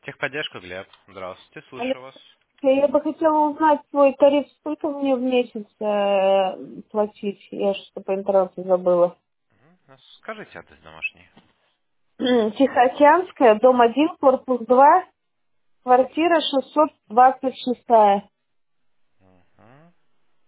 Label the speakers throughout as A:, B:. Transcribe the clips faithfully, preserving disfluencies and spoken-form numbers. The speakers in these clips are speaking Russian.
A: Техподдержка, Глеб. Здравствуйте,
B: Алло,
A: слушаю вас.
B: я бы хотела узнать свой тариф, сколько мне в месяц э, платить. Я что-то по интернету забыла.
A: Мгм. Ну, Скажите адрес домашний.
B: Тихоокеанская, дом один, корпус два, квартира шестьсот двадцать шесть.
A: Мгм.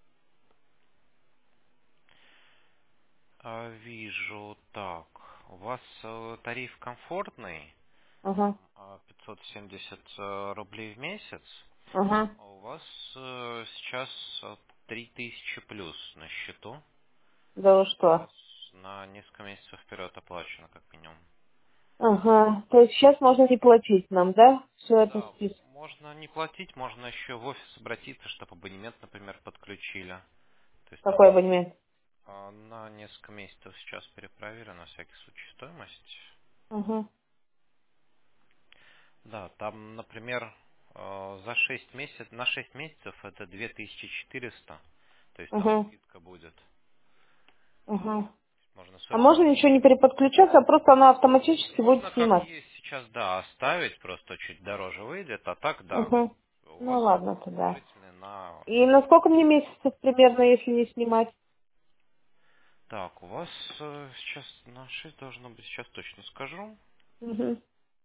A: А, Вижу, так. У вас э, тариф комфортный,
B: Ага,
A: там а, пятьсот семьдесят э, рублей в месяц.
B: ага.
A: А у вас э, сейчас э, три тысячи плюс на счету.
B: Да вы
A: У
B: что?
A: вас на несколько месяцев вперед оплачено, как минимум.
B: Ага. То есть сейчас можно не платить нам, да? Все это
A: Да,
B: список.
A: можно не платить, можно еще в офис обратиться, чтобы абонемент, например, подключили. То есть там
B: Какой абонемент?
A: А, На несколько месяцев сейчас перепроверю на всякий случай стоимость.
B: Ага,
A: Да, там, например, э, за шесть месяцев, на шесть месяцев это две тысячи четыреста. То есть там
B: ага,
A: скидка будет.
B: ага.
A: Можно
B: А
A: сорок.
B: можно ничего не переподключаться, а просто она автоматически будет
A: Можно как
B: снимать?
A: есть сейчас, да, оставить, просто чуть дороже выйдет, а так, да.
B: Угу.
A: У
B: Ну
A: вас
B: ладно тогда.
A: положительный на...
B: И на сколько мне месяцев примерно, если не снимать?
A: Так, у вас э, сейчас на шесть должно быть, сейчас точно скажу.
B: Угу.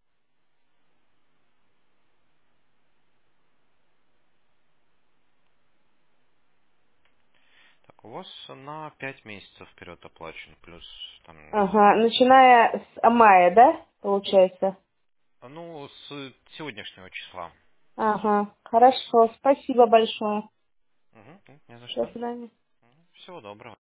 A: Так, у вас на пять месяцев вперед оплачен, плюс там
B: Ага, начиная с мая, да, получается?
A: А, Ну, с сегодняшнего числа.
B: Ага, хорошо, спасибо большое.
A: Угу, не за
B: До
A: что.
B: свидания.
A: Всего доброго.